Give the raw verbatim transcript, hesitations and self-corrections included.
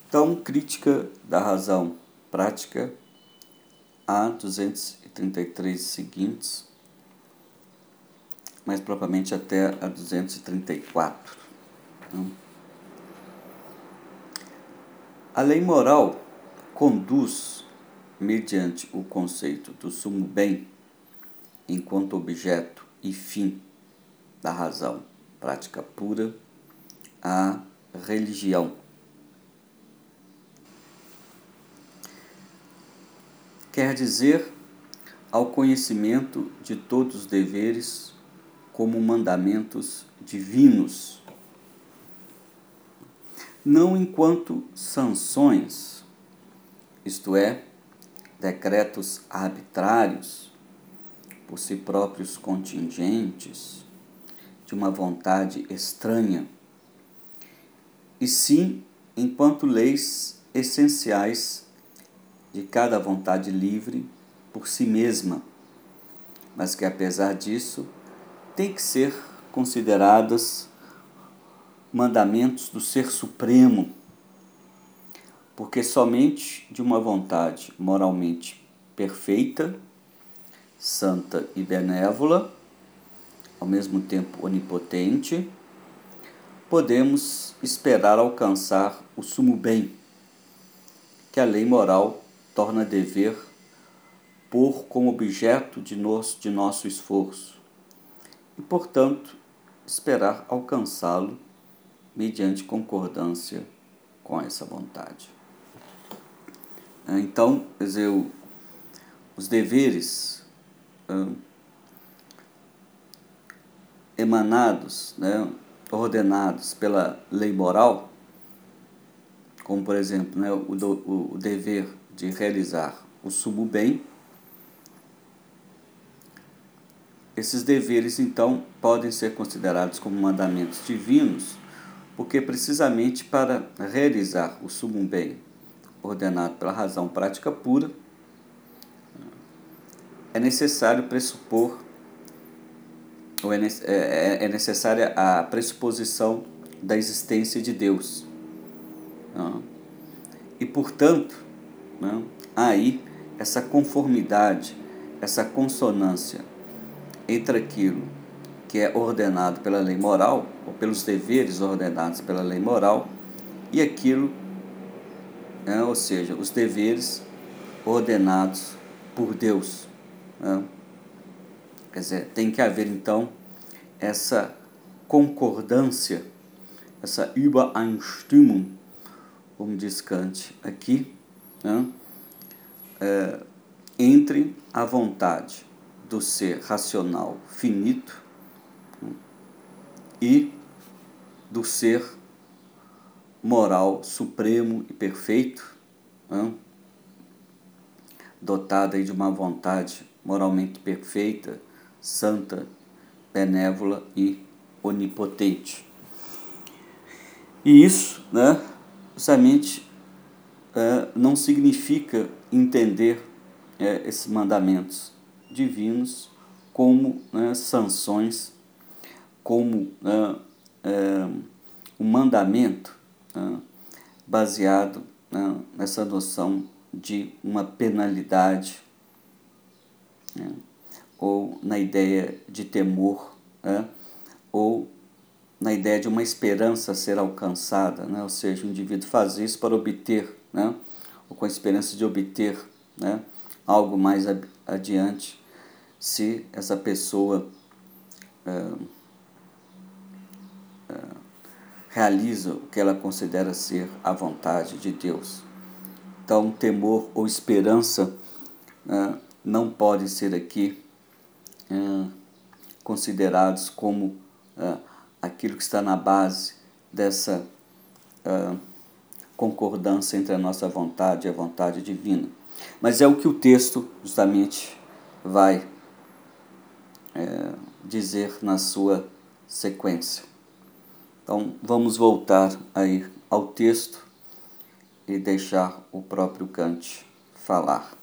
Então, crítica da razão prática a duzentos e trinta e três seguintes, mais propriamente até a duzentos e trinta e quatro. A lei moral conduz, mediante o conceito do sumo bem, enquanto objeto e fim da razão prática pura, à religião. Quer dizer, ao conhecimento de todos os deveres como mandamentos divinos, não enquanto sanções, isto é, decretos arbitrários, por si próprios contingentes, de uma vontade estranha, e sim enquanto leis essenciais de cada vontade livre por si mesma, mas que apesar disso têm que ser consideradas mandamentos do Ser Supremo, porque somente de uma vontade moralmente perfeita, santa e benévola, ao mesmo tempo onipotente, podemos esperar alcançar o sumo bem, que a lei moral torna dever pôr como objeto de nosso, de nosso esforço, e, portanto, esperar alcançá-lo mediante concordância com essa vontade. Então, quer dizer, os deveres hum, emanados, né, ordenados pela lei moral, como, por exemplo, né, o, o, o dever de realizar o sumo bem, esses deveres, então, podem ser considerados como mandamentos divinos, porque precisamente para realizar o sumo bem ordenado pela razão prática pura, é necessário pressupor, ou é, é, é necessária a pressuposição da existência de Deus. Não? E, portanto, não, há aí essa conformidade, essa consonância entre aquilo que é ordenado pela lei moral, ou pelos deveres ordenados pela lei moral, e aquilo, né, ou seja, os deveres ordenados por Deus. Né? Quer dizer, tem que haver, então, essa concordância, essa Übereinstimmung, como diz Kant aqui, né, é, entre a vontade do ser racional finito e do ser moral supremo e perfeito, né, dotada de uma vontade moralmente perfeita, santa, benévola e onipotente. E isso, né, justamente é, não significa entender é, esses mandamentos divinos como, né, sanções, como né, é, um mandamento, né, baseado, né, nessa noção de uma penalidade, né, ou na ideia de temor, né, ou na ideia de uma esperança a ser alcançada, né, ou seja, o indivíduo faz isso para obter, né, ou com a esperança de obter, né, algo mais adiante, se essa pessoa é, é, realiza o que ela considera ser a vontade de Deus. Então, temor ou esperança é, não podem ser aqui é, considerados como é, aquilo que está na base dessa é, concordância entre a nossa vontade e a vontade divina. Mas é o que o texto justamente vai é, dizer na sua sequência. Então, vamos voltar aí ao texto e deixar o próprio Kant falar.